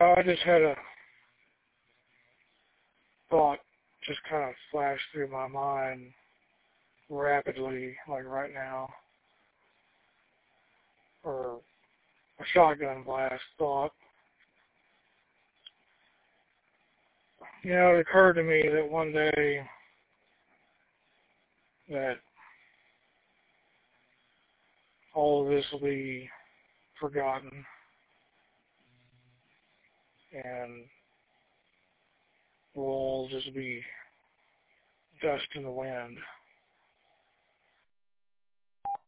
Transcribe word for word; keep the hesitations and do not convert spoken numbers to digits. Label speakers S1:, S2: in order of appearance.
S1: I just had a thought just kind of flash through my mind rapidly, like right now, or a shotgun blast thought. You know, it occurred to me that one day that all of this will be forgotten and we'll all just be dust in the wind.